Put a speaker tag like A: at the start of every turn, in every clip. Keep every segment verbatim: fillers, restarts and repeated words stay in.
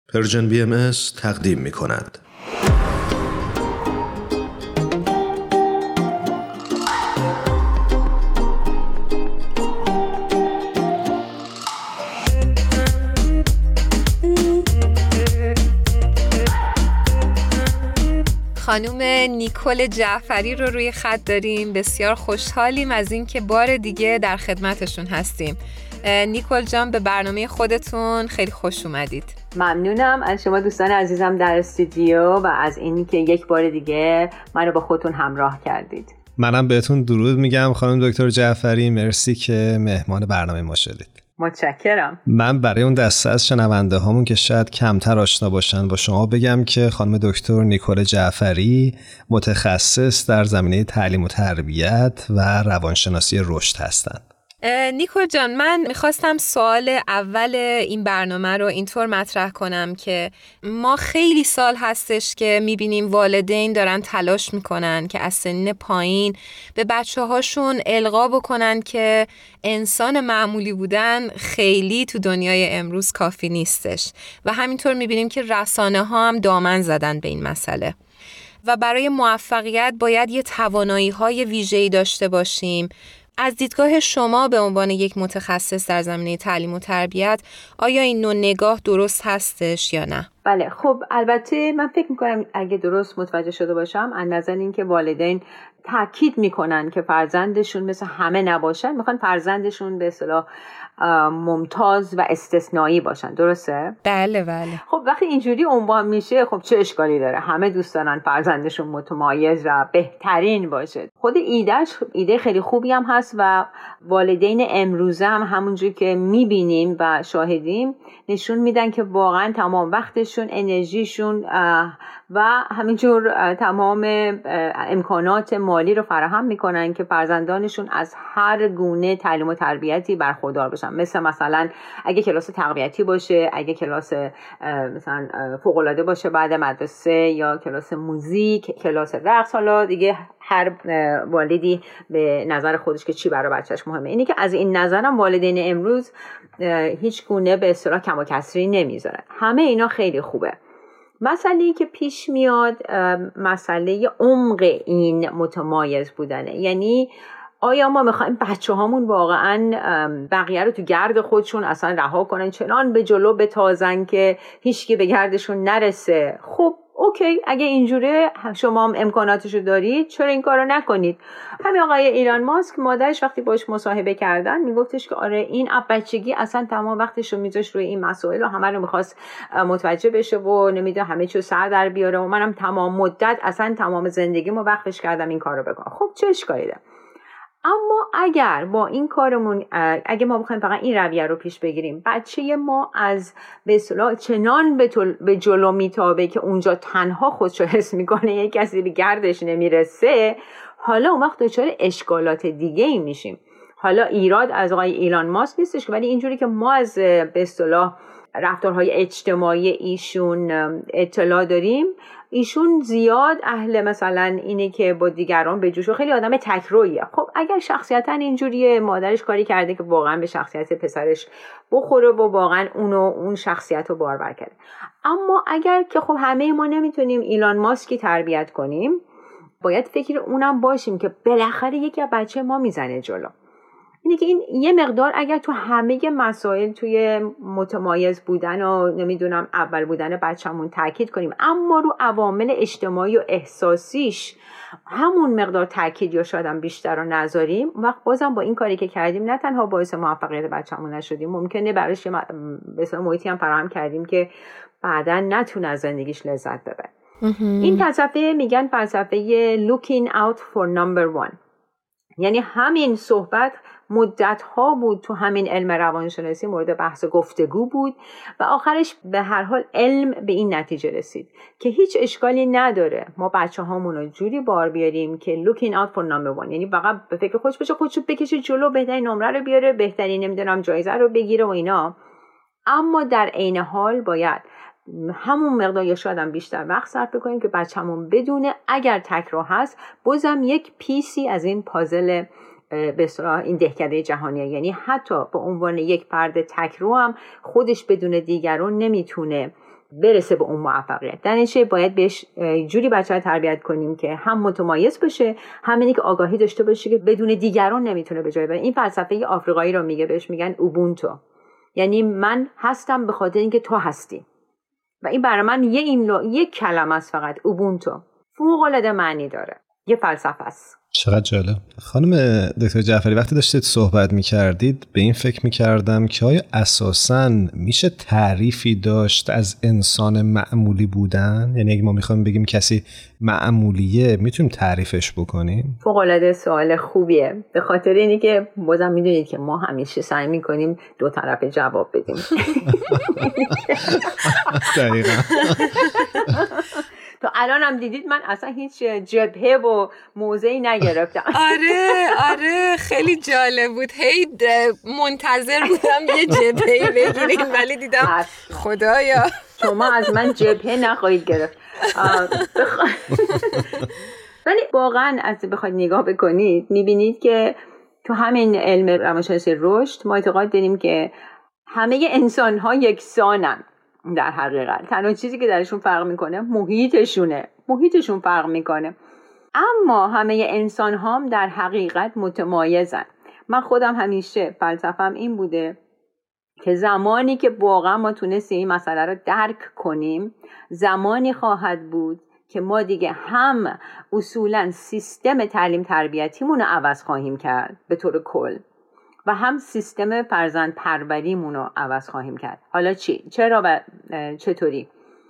A: پرژن بی ام اس تقدیم می کند.
B: خانم نیکول جعفری رو روی خط داریم. بسیار خوشحالیم از این که بار دیگه در خدمتشون هستیم. نیکول جان، به برنامه خودتون خیلی خوش اومدید.
C: ممنونم از شما دوستان عزیزم در استودیو و از اینی که یک بار دیگه منو با خودتون همراه کردید.
D: منم بهتون درود میگم خانم دکتر جعفری، مرسی که مهمان برنامه ما شدید.
C: متشکرم.
D: من برای اون دسته از شنونده هامون که شاید کمتر آشنا باشن با شما بگم که خانم دکتر نیکول جعفری متخصص در زمینه تعلیم و تربیت و روانشناسی رشد هستند.
B: نیکول جان، من میخواستم سوال اول این برنامه رو اینطور مطرح کنم که ما خیلی سال هستش که میبینیم والدین دارن تلاش میکنن که از سن پایین به بچه هاشون القا بکنن که انسان معمولی بودن خیلی تو دنیای امروز کافی نیستش و همینطور میبینیم که رسانه ها هم دامن زدن به این مسئله و برای موفقیت باید یه توانایی های ویژه‌ای داشته باشیم. از دیدگاه شما به عنوان یک متخصص در زمینه تعلیم و تربیت، آیا این نوع نگاه درست هستش یا نه؟
C: بله، خب البته من فکر میکنم اگه درست متوجه شده باشم از نظر این که والدین تاکید میکنن که فرزندشون مثل همه نباشن، میخوان فرزندشون به اصطلاح ممتاز و استثنایی باشن، درسته؟
B: بله بله.
C: خب وقتی اینجوری عنوان میشه، خب چه اشکالی داره؟ همه دوست دارن فرزندشون متمایز و بهترین باشه. خود ایدهش ایده خیلی خوبی هم هست و والدین امروزه هم همونجوری که میبینیم و شاهدیم نشون میدن که واقعا تمام وقتشون، انرژیشون و همینجور تمام امکانات مالی رو فراهم میکنن که فرزندانشون از هر گونه تعلیم و تربیتی برخوردار بشن. مثل مثلا اگه کلاس تقویتی باشه، اگه کلاس مثلا فوق‌العاده باشه بعد مدرسه، یا کلاس موزیک، کلاس رقص، حالا دیگه هر والدی به نظر خودش که چی برای بچهش مهمه. اینی که از این نظرم والدین امروز هیچ گونه به اصطلاح کم و کسری نمیذارن. همه اینا خیلی خوبه. مسئله‌ای که پیش میاد مسئله عمق این متمایز بودنه. یعنی آیا ما میخوایم بچه هامون واقعا بقیه رو تو گرد خودشون اصلا رها کنن، چنان به جلو بتازن که هیچکی به گردشون نرسه؟ خب اوکی، اگه اینجوره شما هم امکاناتشو دارید، چرا این کارو نکنید؟ همین آقای ایلان ماسک، مادرش وقتی باش مصاحبه کردن میگفتش که آره این اب بچگی اصلا تمام وقتشو میذاشت روی این مسائل و همه رو میخواست متوجه بشه و نمیدونه همه چیو سر در بیاره و منم تمام مدت اصلا تمام زندگیمو وقفش کردم این کارو بکنم. خب چه اشکالی داره؟ اما اگر با این کارمون اگه ما بخوایم فقط این رویه رو پیش بگیریم، بچه ما از به اصطلاح چنان به, به جلو میتابه که اونجا تنها خودشو حس میکنه، یک کسی به گردش نمیرسه، حالا اون وقت دچار اشکالات دیگه ای میشیم. حالا ایراد از آقای ایلان ماسک نیستش، ولی اینجوری که ما از به اصطلاح رفتارهای اجتماعی ایشون اطلاع داریم، ایشون زیاد اهل مثلا اینه که با دیگران به جوش و خیلی آدم تکرویه. خب اگر شخصیتا اینجوریه، مادرش کاری کرده که واقعا به شخصیت پسرش بخوره و واقعا اونو اون شخصیت رو بارور کرده. اما اگر که خب همه ما نمیتونیم ایلان ماسکی تربیت کنیم، باید فکر اونم باشیم که بالاخره یکی از بچه ما میزنه جلو. اینه که این یه مقدار اگر تو همه مسائل توی متمایز بودن و نمیدونم اول بودن بچه‌مون تاکید کنیم، اما رو عوامل اجتماعی و احساسیش همون مقدار تاکید یا شاید هم بیشتر رو نذاریم، وقت بازم با این کاری که کردیم نه تنها باعث موفقیت بچه‌مون نشدیم، ممکنه براش به اصطلاح محیطی هم فراهم کردیم که بعداً نتونه از زندگیش لذت ببره. این فلسفه میگن فلسفه looking out for number one. یعنی همین صحبت مدت ها بود تو همین علم روانشناسی مورد بحث گفتگو بود و آخرش به هر حال علم به این نتیجه رسید که هیچ اشکالی نداره ما بچه هامون رو جوری بار بیاریم که looking out for number one، یعنی فقط به فکر خودش باشه، خودشو بکشه جلو، بهترین نمره رو بیاره، بهترین نمیدونم جایزه رو بگیره و اینا. اما در عین حال باید همون مقدار یا شاید هم بیشتر وقت صرف کنیم که بچه‌مون بدونه اگر تکرار هست بازم یک پیسی از این پازل به اصطلاح این دهکده جهانیه، یعنی حتی به عنوان یک فرد تکرار هم خودش بدون دیگران نمیتونه برسه به اون موفقیت. در نتیجه باید بهش جوری بچه رو تربیت کنیم که هم متمایز باشه، هم اینی که آگاهی داشته باشه که بدون دیگران نمیتونه به جای بره. این فلسفه آفریقایی رو میگه، بهش میگن اوبونتو، یعنی من هستم به خاطر اینکه تو هستی. و این برای من یه این لو... یک کلمه است فقط، اوبونتو، فوق العاده معنی داره، یه فلسفه است.
D: چقدر جالب. خانم دکتر جعفری، وقتی داشتید صحبت می‌کردید به این فکر می‌کردم که آیا اساساً میشه تعریفی داشت از انسان معمولی بودن؟ یعنی اگه ما می‌خوایم بگیم کسی معمولیه میتونیم تعریفش بکنیم؟
C: فوق‌العاده سوال خوبیه، به خاطر اینی که بازم میدونید که ما همیشه سعی می‌کنیم دو طرف جواب بدیم.
D: دقیقاً.
C: تو الان هم دیدید من اصلا هیچ جبهه و موضعی نگرفتم.
B: آره آره خیلی جالب بود، هی منتظر بودم یه جبهه بگیریم ولی دیدم خدایا
C: شما از من جبهه نخواهید گرفت. ولی واقعا از بخواید نگاه بکنید میبینید که تو همین علم روانشناسی رشد ما اعتقاد داریم که همه انسان ها یکسانن. در حقیقت تنها چیزی که درشون فرق میکنه محیطشونه، محیطشون فرق میکنه، اما همه انسان هم در حقیقت متمایزن. من خودم همیشه فلسفم این بوده که زمانی که واقعا ما تونستیم این مسئله رو درک کنیم، زمانی خواهد بود که ما دیگه هم اصولا سیستم تعلیم تربیتیمون رو عوض خواهیم کرد به طور کل و هم سیستم فرزند پروریمون رو عوض خواهیم کرد. حالا چی؟ چرا و چطوری؟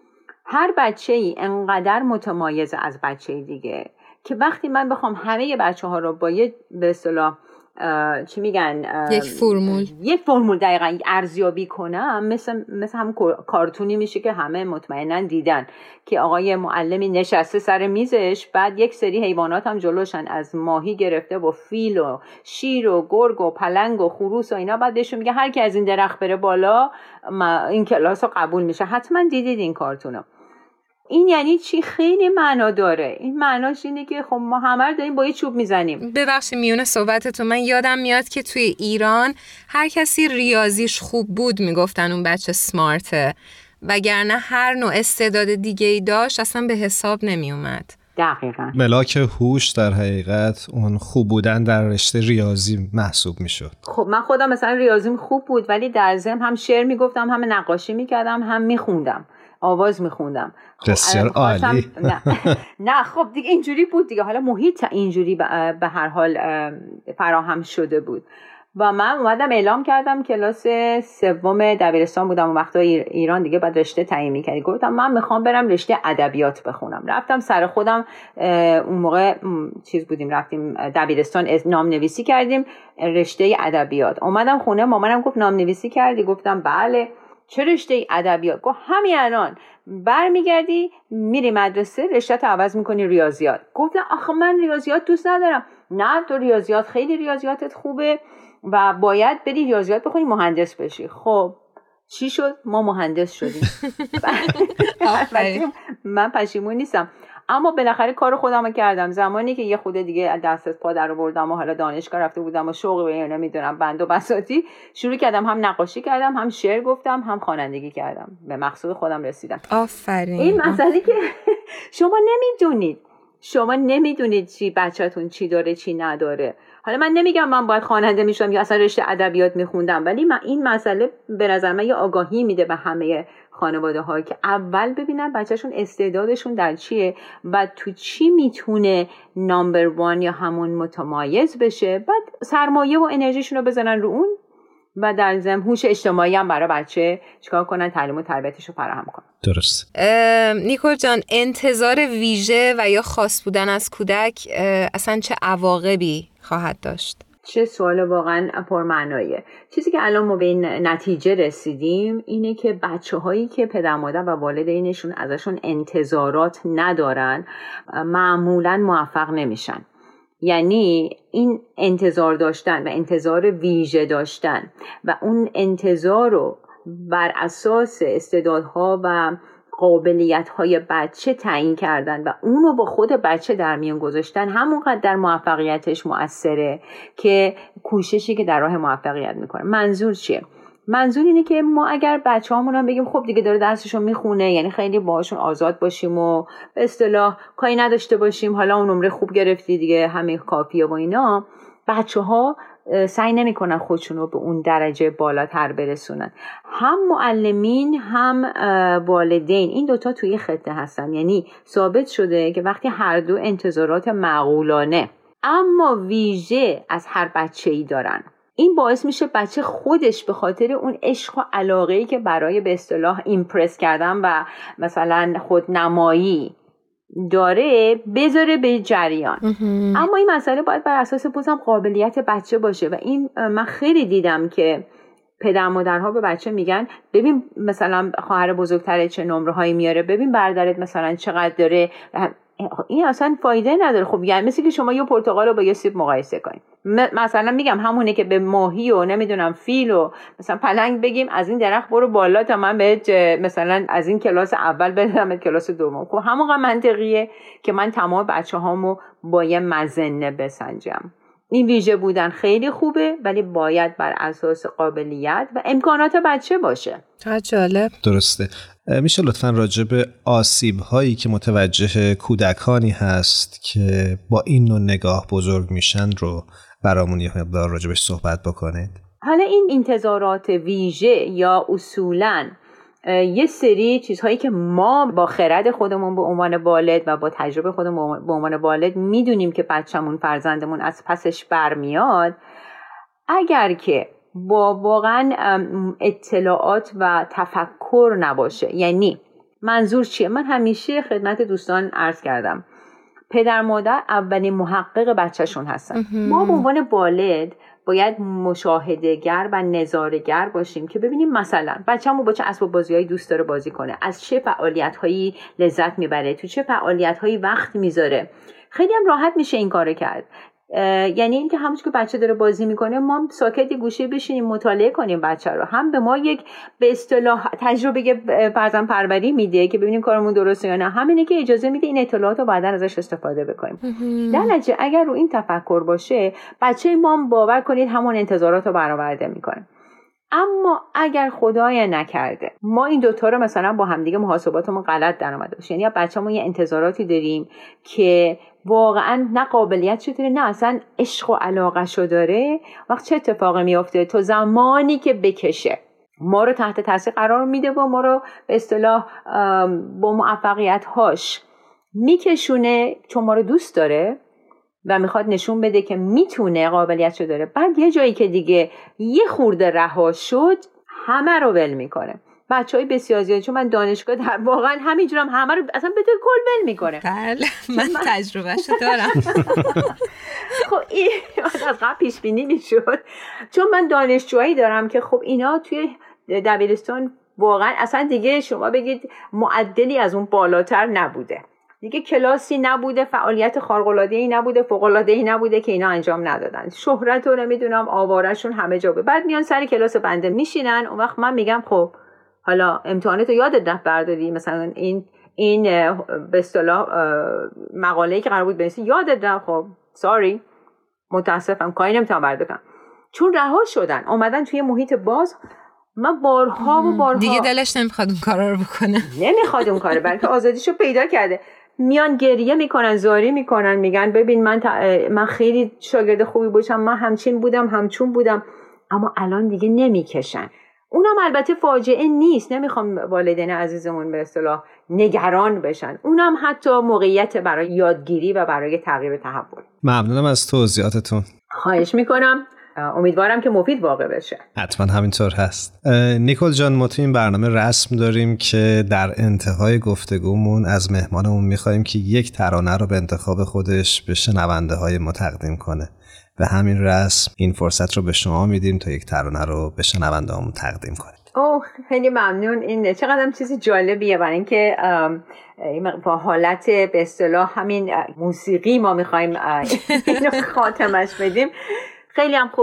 C: هر بچه‌ای انقدر متمایز از بچه دیگه که وقتی من بخوام همه بچه ها رو با یه به اصطلاح چی میگن
B: یک فرمول
C: یک فرمول دقیقاً ارزیابی کنم، مثل مثل هم کارتونی میشه که همه مطمئناً دیدن که آقای معلمی نشسته سر میزش، بعد یک سری حیوانات هم جلوشن، از ماهی گرفته و فیل و شیر و گرگ و پلنگ و خروس و اینا، بعد بهشون میگه هر کی از این درخت بره بالا این کلاس رو قبول میشه. حتما دیدید این کارتونو. این یعنی چی؟ خیلی معنا داره. این معناش اینه که خب ما همه رو داریم با یه چوب میزنیم.
B: ببخشید میونه صحبتتون، من یادم میاد که توی ایران هر کسی ریاضیش خوب بود میگفتن اون بچه سمارته، وگرنه هر نوع استعداد دیگه ای داشت اصلا به حساب نمی اومد.
C: دقیقاً.
D: ملاک هوش در حقیقت اون خوب بودن در رشته ریاضی محسوب میشد.
C: خب من خودم مثلا ریاضیم خوب بود ولی در ضمن هم شعر میگفتم، هم نقاشی میکردم، هم میخوندم، آواز میخوندم.
D: بسیار عالی.
C: نه نه خب دیگه اینجوری بود دیگه، حالا محیط اینجوری به هر حال فراهم شده بود و من اومدم اعلام کردم کلاس سوم دبیرستان بودم اون وقتا ایران دیگه، بعد رشته تعیین می‌کردی، گفتم من میخوام برم رشته ادبیات بخونم. رفتم سر خودم، اون موقع چیز بودیم رفتیم دبیرستان نام نویسی کردیم رشته ادبیات. اومدم خونه مامانم گفت نام نویسی کردی؟ گفتم بله. چه رشته ادبیات؟ گفت همین الان برمیگردی میری مدرسه رشته عوض میکنی ریاضیات. گفتم آخه من ریاضیات دوست ندارم. نه تو ریاضیات خیلی ریاضیاتت خوبه و باید بری ریاضیات بخونی مهندس بشی. خب چی شد؟ ما مهندس شدیم. من پشیمون نیستم، اما بالاخره کار خودم رو کردم. زمانی که یه خود دیگه دست از پا در آوردم و حالا دانشگاه رفته بودم و شوق به نمیدونم بند و بساطی شروع کردم، هم نقاشی کردم، هم شعر گفتم، هم خوانندگی کردم، به مقصود خودم رسیدم.
B: آفرین.
C: این مسئله که شما نمیدونید، شما نمیدونید چی بچه‌تون چی داره چی نداره. حالا من نمیگم من باید خواننده میشم یا اصلا رشته ادبیات میخوندم، ولی من این مسئله به نظر من یه آگاهی میده به همه خانواده ها که اول ببینن بچهشون استعدادشون در چیه و تو چی میتونه نامبر وان یا همون متمایز بشه، بعد سرمایه و انرژیشون رو بزنن رو اون و در ضمن هوش اجتماعی هم برای بچه چیکار کنن، تعلیم و تربیتش رو فراهم کنن.
D: درست.
B: نیکول جان، انتظار ویژه و یا خاص بودن از کودک اصلا چه عواقبی خواهد داشت؟
C: چه سوال واقعا پرمعناییه. چیزی که الان ما به این نتیجه رسیدیم اینه که بچه هایی که پدر مادر و والدینشون ازشون انتظارات ندارن معمولاً موفق نمیشن. یعنی این انتظار داشتن و انتظار ویژه داشتن و اون انتظار رو بر اساس استعدادها و قابلیت‌های بچه تعیین کردن و اونو با خود بچه در میان گذاشتن همونقدر در موفقیتش مؤثره که کوششی که در راه موفقیت میکنه. منظور چیه؟ منظور اینه که ما اگر بچه‌هامون هم بگیم خب دیگه داره درسشو میخونه، یعنی خیلی باهاشون آزاد باشیم و به اصطلاح کاری نداشته باشیم، حالا اون نمره خوب گرفتی دیگه همه کافیه و اینا، بچه‌ها سعی نمی‌کنن خودشون رو به اون درجه بالاتر برسونن. هم معلمین هم والدین این دوتا توی خطه هستن، یعنی ثابت شده که وقتی هر دو انتظارات معقولانه اما ویژه از هر بچه‌ای دارن، این باعث میشه بچه خودش به خاطر اون عشق و علاقه‌ای که برای به اصطلاح ایمپرس کردن و مثلا خودنمایی داره بذاره به جریان. اما این مسئله باید بر اساس بازم قابلیت بچه باشه و این من خیلی دیدم که پدر مادرها به بچه میگن ببین مثلا خواهر بزرگتره چه نمره هایی میاره، ببین برادرت مثلا چقدر داره، این اصلا فایده نداره. خب یعنی مثل که شما یه پرتقال رو با یه سیب مقایسه کنید. مثلا میگم همونه که به ماهی و نمیدونم فیل و مثلا پلنگ بگیم از این درخت برو بالا تا من بهت مثلا از این کلاس اول بدم کلاس دوم. خب همون منطقیه که من تمام بچه‌هامو با یه مزنه بسنجم. این ویژه بودن خیلی خوبه ولی باید بر اساس قابلیت و امکانات بچه باشه.
B: چقدر جالب.
D: درسته. میشه لطفاً راجع به آسیب هایی که متوجه کودکانی هست که با این نوع نگاه بزرگ میشن رو برامون یه مقدار راجبش صحبت بکنید؟
C: حالا این انتظارات ویژه یا اصولاً یه سری چیزهایی که ما با خرد خودمون به عنوان والد و با تجربه خودمون به عنوان والد میدونیم که بچه‌مون فرزندمون از پسش برمیاد، اگر که با واقعا اطلاعات و تفکر نباشه. یعنی منظور چیه؟ من همیشه خدمت دوستان عرض کردم پدر مادر اولین محقق بچه‌شون هستن. ما به عنوان والد باید مشاهده‌گر و نظاره‌گر باشیم که ببینیم مثلا بچه‌مون با چه اسباب بازی‌هایی دوست داره بازی کنه، از چه فعالیت‌هایی لذت میبره، تو چه فعالیت‌هایی وقت میذاره. خیلی هم راحت میشه این کارو کرد. یعنی اینکه همونش که بچه داره بازی میکنه ما ساکت گوشه بشینیم مطالعه کنیم بچه رو، هم به ما یک به اصطلاح تجربه فرزند پروری میده که ببینیم کارمون درسته یا نه، همینه که اجازه میده این اطلاعات رو بعداً ازش استفاده بکنیم. در نتیجه اگر رو این تفکر باشه بچه ما باور کنید همون انتظارات رو برآورده میکنه. اما اگر خدای نکرده ما این دوتا رو مثلا با همدیگه محاسباتمون غلط در اومده باشه، یعنی بچه‌مون یه انتظاراتی داریم که واقعا نه قابلیت شده نه اصلا عشق و علاقه شو داره، وقت چه اتفاقی میفته؟ تو زمانی که بکشه ما رو تحت تاثیر قرار میده و ما رو به اصطلاح با موفقیت هاش میکشونه چون ما رو دوست داره و میخواد نشون بده که میتونه قابلیتشو داره. بعد یه جایی که دیگه یه خورده رها شد همه رو ول میکنه. بچهای بسیار زیاد، چون من دانشگاه در واقعا همینجورم هم همه رو اصلا به طور کل ول میکنه.
B: بله من تجربهشو دارم.
C: خب این از قبل پیش بینی میشد، چون من دانشجویی دارم که خب اینا توی دبیرستان واقعا اصلا دیگه شما بگید معدلی از اون بالاتر نبوده، دیگه کلاسی نبوده، فعالیت خارق‌العاده‌ای نبوده، فوق‌العاده‌ای نبوده که اینا انجام ندادن. شهرت رو نمیدونم آوارشون همه جا بود. بعد میان سر کلاس بنده میشینن، اون وقت من میگم خب حالا امتحاناتو یادت رفت برداری، مثلا این این به اصطلاح مقاله‌ای که قرار بود بنویسی یادت رفت، خب ساری متاسفم کاری نمیتونم بردارم، چون رها شدن اومدن توی محیط باز. من بارها و بارها
B: دیگه دلش نمیخواد اون کارا رو بکنه،
C: نمیخواد اون کارو، بلکه آزادیشو پیدا کرده. میان گریه میکنن، زاری میکنن، میگن ببین من من خیلی شاگرد خوبی بودم، من همچین بودم همچون بودم، اما الان دیگه نمیکشن. اونم البته فاجعه نیست، نمیخوام والدین عزیزمون به اصطلاح نگران بشن، اونم حتی موقعیت برای یادگیری و برای تغییر تحول.
D: ممنونم از توضیحاتتون.
C: خواهش میکنم، امیدوارم که مفید واقع بشه.
D: حتما همینطور هست. نیکول جان، ما تو این برنامه رسم داریم که در انتهای گفتگومون از مهمانمون میخوایم که یک ترانه رو به انتخاب خودش به شنونده های ما تقدیم کنه. به همین رسم این فرصت رو به شما میدیم تا یک ترانه رو به شنونده همون تقدیم کنید.
C: اوه خیلی ممنون. این چقدر چیزی جالبیه، برای اینکه با حالت به اصطلاح همین موسیقی ما میخوایم اینو خاتمش بدیم. خیلی هم خوبه.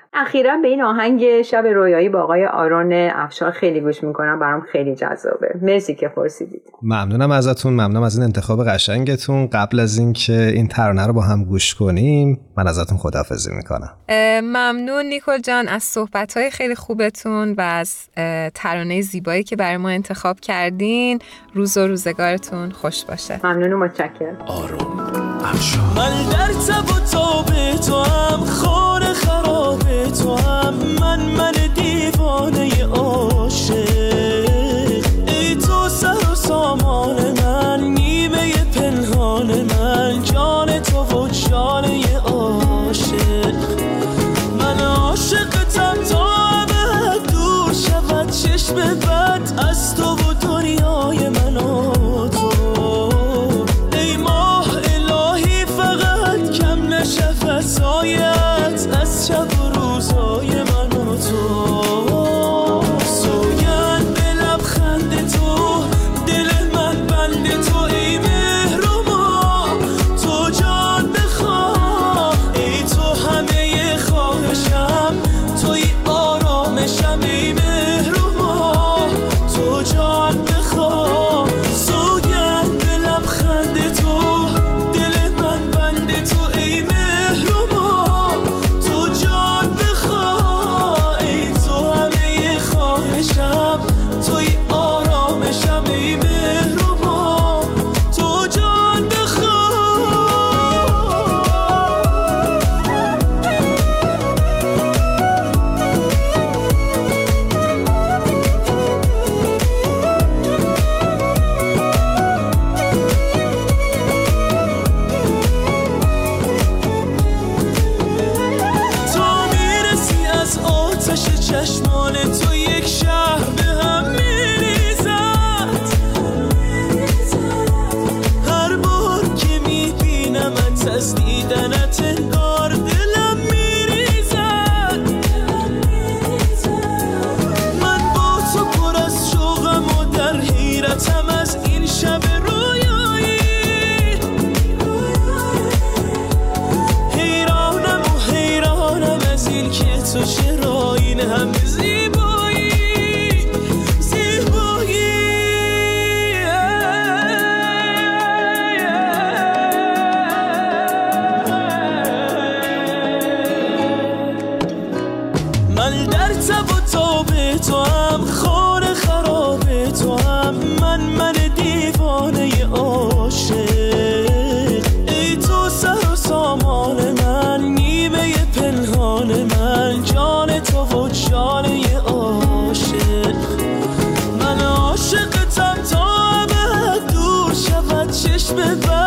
C: اخیرا به این آهنگ شب رویایی با آقای آرون افشار خیلی گوش میکنم، برام خیلی جذابه. مرسی که پرسیدید.
D: ممنونم ازتون، ممنونم از این انتخاب قشنگتون. قبل از اینکه این ترانه رو با هم گوش کنیم من ازتون خداحافظی میکنم.
B: ممنون نیکول جان از صحبت‌های خیلی خوبتون و از ترانه زیبایی که برای ما انتخاب کردین. روز و روزگارتون خوش باشه.
C: ممنون و متشکرم.
A: آروم افشار.
E: من در تب و تاب تو هم، خور خراب تو هم، من من دیوانه عاشق. ای تو سر و سامان من، نیمه پنهان من، جان تو و جان عاشق. من عاشقتم تا ابد دور شود چشم بد از تو و دنیای من و تو. ای ماه الهی فقط کم نشود سایت از شب و روزای من و تو. سوگند به لبخند تو، دل من بند تو. ای مهر و ماه تو جان بخواه، ای تو همه خواهشم، توی آرامشم. ای مهر و ماه تو جان بخواه. سوگند به لبخند تو، دل من بند تو. ای مهر و ماه تو جان بخواه، ای تو همه خواهشم، توی آرامشم. ای مهر و ماه تو جان بخواه. تا میرسی از آتش چشمان تو، یک شهر به هم میریزد. هر بار که میبینمت از دیدنت انگار دلم میریزد. من با تو پر از شوقم و در حیرتم از این شب رویایی. حیرانم و حیرانم از این که تو چرا این هم زیبایی زیبایی. من در تب و تاب تو هم، خور خراب تو هم، من من دیوانه عاشق. ای تو سر و سامان من، نیمه پنهان من، جان تو و جان عاشق. من عاشقتم تا ابد دور شود چشم بد